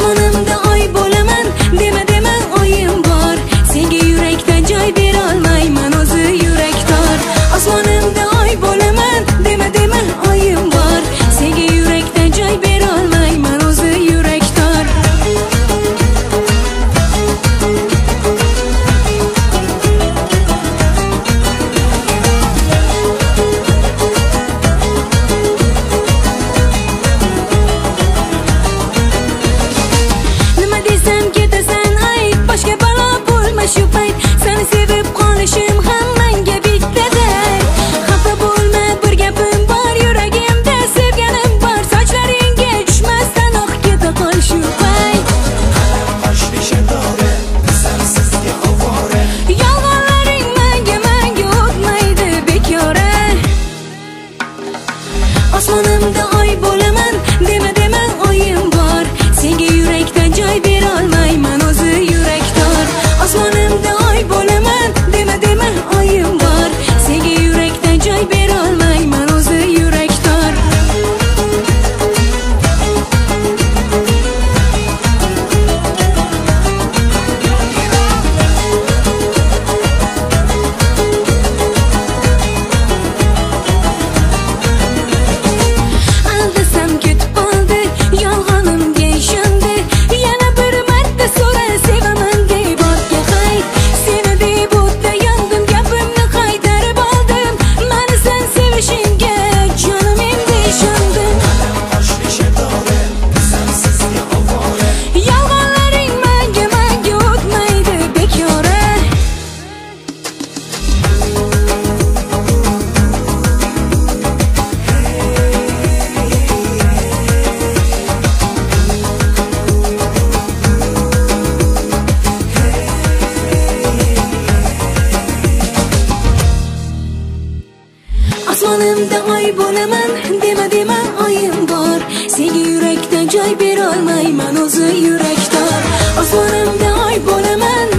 Osmonimda oy bo'laman, dema dema oyim bor. Senga yurakda joy bera olmayman, o'zi yurakdor. Osmonimda oy bo'laman, dema dema oyim bor. Senga yurakda joy bera olmayman, o'zi yurakdor. Nima desam ketasan ay, boshqa balo bo'lma shu payt. Seni sevib qolishim hammanga bittaday. Xafa bo'lma, bir gapim bor yuragimda, sevganim bor. Sochlaringga tushmasdan oq keta qol shu payt. Yolg'onlaring menga o'tmaydi bekora. Osmonimda oy bo'laman, dema dema oyim bor. Senga yurakda joy bera olmayman, o'zi yurakdor. Osmonimda oy bo'laman, dema dema oyim bor. Senga yurakda joy bera olmayman, o'zi yurakdor. Aldasam ketib qoldi, yolg'onimga ishondi. Yana bir marta so'ra, sevaman deb ortga qayt. Seni deb o'tda yondim, gapimni qaytarib oldim. Meni sen sevishingga jonim endi ishondim. Yolg'onlaring menga o'tmaydi bekora. Osmonimda oy bo'laman, dema dema oyim bor. Senga yurakda joy bera olmayman, o'zi yurakdor. Osmonimda oy bo'laman,